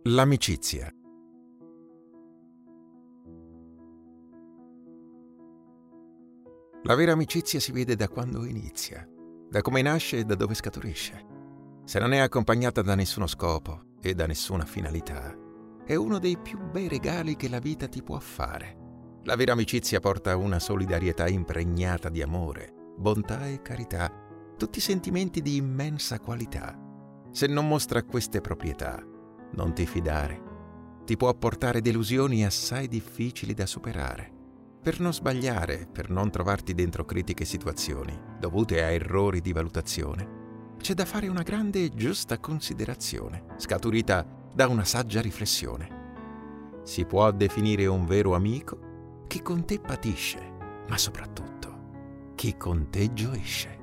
L'amicizia. La vera amicizia si vede da quando inizia, da come nasce e da dove scaturisce. Se non è accompagnata da nessuno scopo e da nessuna finalità, è uno dei più bei regali che la vita ti può fare. La vera amicizia porta una solidarietà impregnata di amore, bontà e carità, tutti sentimenti di immensa qualità. Se non mostra queste proprietà, non ti fidare. Ti può portare delusioni assai difficili da superare. Per non sbagliare, per non trovarti dentro critiche situazioni dovute a errori di valutazione, c'è da fare una grande e giusta considerazione, scaturita da una saggia riflessione. Si può definire un vero amico chi con te patisce, ma soprattutto chi con te gioisce.